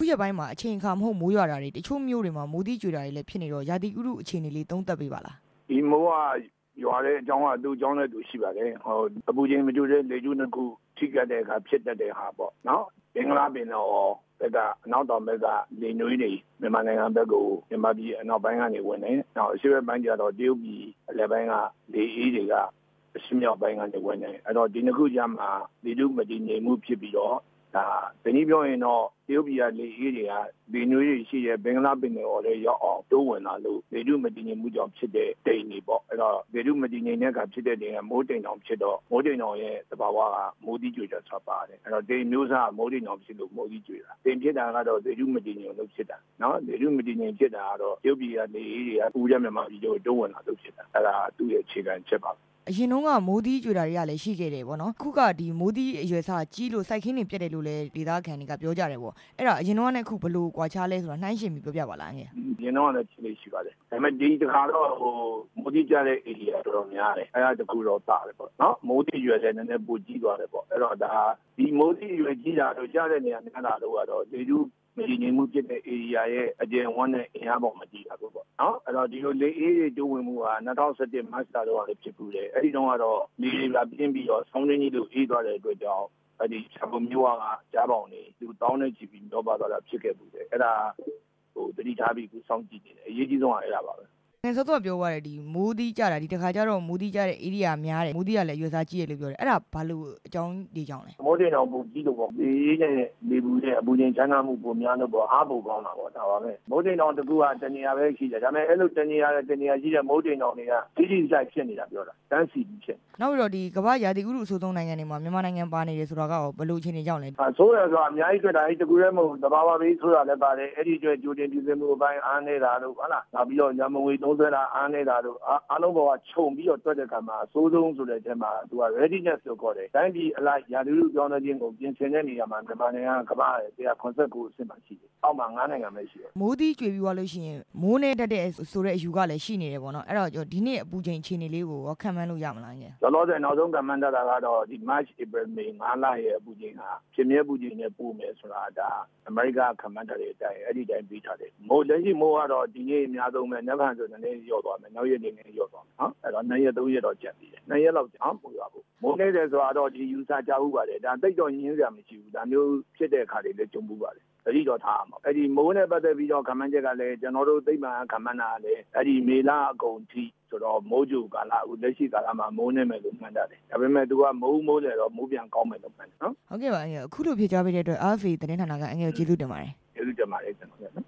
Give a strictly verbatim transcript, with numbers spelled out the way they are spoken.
ရက်ပိုင်းမှာအချိန်အခါမဟုတ်မိုးရွာတာတွေတချို့မျိုးတွေမှာမိုးသီးကြွေတာတွေလည်းဖြစ်နေတော့ရာသီဥတုအခြေအနေလေးသုံးသပ်ပေးပါလားဒီမိုးကရွာတဲ့အကြောင်းကသူ့အကြောင်းနဲ့သူရှိပါတယ်ဟောအပူချိန်မတူတဲ့လေကျူးနှစ်ခုထိကတဲ့အခါဖြစ်တတ်တဲ့ဟာပေါ့နော်ဘင်္ဂလားပင်တော့ဘက်ကအနောက်တောင်ဘက်ကလေနွေးတွေမြန်မာနိုင်ငံဘက်ကိုမြန်မာပြည်အနောက်ပိုင်းကနေဝင်နေနောက်အရှေ့ဘက်ပိုင်းကျတော့တရုတ်ပြည်အလယ်ပိုင်းကလေအေးတွေကအရှေ့မြောက်ပိုင်းကနေဝင်နေအဲ့တော့ဒီနှစ်ခုကြားမှာလေထုမတည်ငြိမ်မှုဖြစ်ပြီးတော့ဒါတနည်းပြောရင်တော့တရုတ်ပြည်ကလေအေးတွေကလေနွေးတွေရှိတဲ့ဘင်္ဂလားပင်လယ်အော်လေးရောက်အောင်တိုးဝင်လာလို့လေထုမတည်ငြိမ်မှုကြောင့်ဖြစ်တဲ့တိမ်တွေပေါ့အဲ့တော့လေထုမတည်ငြိမ်တဲ့အခါဖြစ်တဲ့တိမ်ကမိုးတိမ်တောင်ဖြစ်တော့မိုးတိမ်တောင်ရဲ့သဘာဝကမိုးသီးကြွေတာဆက်ပါတယ်အဲ့တော့တိမ်မျိုးစားမိုးတိမ်တောင်ဖြစ်လို့မိုးသီးကြွေတာတိမ်ဖြစ်တာကတော့လေထုမတည်ငြိမ်လို့ဖြစ်တာနော်လေထုမတည်ငြိမ်ဖြစ်တာကတော့တရုတ်ပြည်ကလေအေးတွေကပူရမြန်မာပြည်တို့တိုးဝင်လာလို့ဖြစ်တာအဲ့ဒါသူ့ရဲ့အခြေခံချက်ပါအရင်တုန်းကမိုးသီးကြွေတာတွေကလည်းရှိခဲ့တယ်ပေါ့နော်အခုကဒီမိုးသီးအရွယ်စားကြီးလို့စိုက်ခင်းတွေပြတ်တယ်လို့လည်းဒေသခံတွေကပြောကြတယ်ပေါ့အဲ့ဒါအရင်တုန်းကနဲ့အခုဘလို့ကွာခြားလဲဆိုတာနှိုင်းယှဉ်ပြီးပြောပြပါလားငယ်အရင်တုန်းကလည်းဖြစ်နေရှိပါတယ်ဒါပေမဲ့ဒီတစ်ခါတော့ဟိုမိုးသီးကြတဲ့ area တော်တော်များတယ်အဲ့ဒါတခုတော့တာတယ်ပေါ့နော်မိုးသီးရွယ်လည်းနည်းနည်းပိုကြီးသွားတယ်ပေါ့အဲ့တော့ဒါဒီမိုးသီးရွယ်ကြီးတာတော့ကြားတဲ့နေရာများတာတော့ကတော့လေထုမတည်ငြိမ်မှုဖြစ်တဲ့ area ရဲ့အကျယ်ဝန်းနဲ့အင်အားပေါ်မှာတည်တာပေါ့နော်အဲ့တော့ဒီလိုလေအေးတွေတိုးဝင်မှုက၂၀၁၁မတ်လတော့လည်းဖြစ်ပူတယ်အဲ့ဒီတော့ကတော့လေတွေကပြင်းပြီးတော့ဆောင်းရင်းကြီးလိုအေးသွားတဲ့အတွက်ကြောင့်အဲ့ဒီချပုံမျိုးကကြားပေါင်နေသူတောင်းနေကြည့်ပြီးတော့ပါသွားတာဖြစ်ခဲ့ပူတယ်အဲ့ဒါဟိုတတိထားပြီးခုစောင့်ကြည့်နေတယ်အရေးကြီးဆုံးကအဲ့ဒါပါပဲငယ်စောစောပြောရတယ်ဒီမိုးသီးကြတာဒီတစ်ခါကျတော့မိုးသီးကြတဲ့ area များတယ်မိုးသီးကလည်းရွယ်စားကြီးတယ်လို့ပြောတယ်အဲ့ဒါဘာလို့အကြောင်းဒီကြောင့်လဲမိုးတင်တော်ပူကြီးလို့ပေါ့ဒီနဲ့လေပူနဲ့အပူချိန်ချမ်းသာမှုပုံများလို့ပေါ့အားပူကောင်းတာပေါ့ဒါပါပဲမိုးတင်တော်တကူကတနေရာပဲရှိတယ်ဒါပေမဲ့အဲ့လိုတနေရာနဲ့တနေရာရှိတဲ့မိုးတင်တော်တွေကကြီးကြီးဆိုင်ဖြစ်နေတာပြောတာတန်းစီဖြစ်နောက်ပြီးတော့ဒီကမ္ဘာရာသီဥတုအဆိုးဆုံးနိုင်ငံတွေမှာမြန်မာနိုင်ငံပါနေတယ်ဆိုတော့ကဘယ်လိုအခြေအနေကြောင့်လဲဆိုးရဆိုအများကြီးတွေ့တာအဲ့တကူရဲမဟုတ်သဘာဝဘေးဆိုးရလည်းပါတယ်အဲ့ဒီအတွက်ကြိုတင်ပြည်စင်မှုအပိုင်းအားနေတာလို့ဟုတ်လားနောက်ပြီးတော့ညမငွေသုံးစွဲတာအားနေတာလို့အားလုံးပေါ်ကခြုံပြီးတော့တွက်တဲ့ကံမှာအဆိုးဆုံးဆိုတဲ့အချိန်မှာသူက readiness လို့ခေါ်တယ်တိုင်းပြည်အလိုက်ရာသီဥတုပြောင်းလဲခြင်းကိုပြင်ဆင်တဲ့နေရာမှာမြန်မာနိုင်ငံကကမ္ဘာ့ရဲ့တစ်ရာခုနှစ်ကိုအဆင့်မှာရှိတယ်အောက်မှာငါးနိုင်ငံပဲရှိတယ်မိုးသီးကြွေပြီးသွားလို့ရှိရင်မိုးနဲ့တက်တဲ့ဆိုတဲ့အယူကလည်းရှိနေတယ်ပေါ့နော်အဲ့တော့ဒီနေ့အပူချိန်အခြေအနေလေးကိုရောခံမှန်းလို့ရမလားငယ်လောလောဆယ်နောက်ဆုံးခံမှန်းတတ်တာကတော့ဒီ March April May ငါးလရဲ့အပူချိန်ဟာဖြစ်မြဲပူချိန်နဲ့ပို့မယ်ဆိုတာဒါအမေရိကခံမှန်းထားတဲ့အတိုင်းအဲ့ဒီတိုင်းပြီးထားတယ်မိုးလက်ရှိမိုးကတော့ဒီနေ့အများဆုံးပဲနောက်ခံဆိုတဲ့နေ့ရော့သွားမယ်နောက်ရက်နေ့နဲ့ရော့သွားမယ်နော်အဲ့တော့နှစ်ရက်သုံးရက်တော့ကျန်သေးတယ်နှစ်ရက်လောက်ကြာပို့ရဖို့မိုးနေတယ်ဆိုတော့ဒီယူဆကြဘူးပါတယ်ဒါတိတ်တော့ညင်းစရာမရှိဘူးဒါမျိုးဖြစ်တဲ့အခါတွေလည်းကြုံမှုပါတယ်တတိတော့ထားမှာအဲ့ဒီမိုးနဲ့ပတ်သက်ပြီးတော့ခံမှန်းချက်ကလည်းကျွန်တော်တို့သိပ္ပံခံမှန်းတာလည်းအဲ့ဒီမေလအကုန်ထိဆိုတော့မိုးကြိုကာလအခုလက်ရှိကာလမှာမိုးနေမယ်လို့မှန်းတယ်ဒါပေမဲ့သူကမိုးမိုးလေတော့မိုးပြန်ကောင်းမယ်လို့မှန်းတယ်နော်ဟုတ်ကဲ့ပါအငယ်အခုလိုဖြေကြားပေးတဲ့အတွက် R F A သတင်းဌာနကအငယ်ကိုကျေးဇူးတင်ပါတယ်ကျေးဇူးတင်ပါတယ်ကျွန်တော်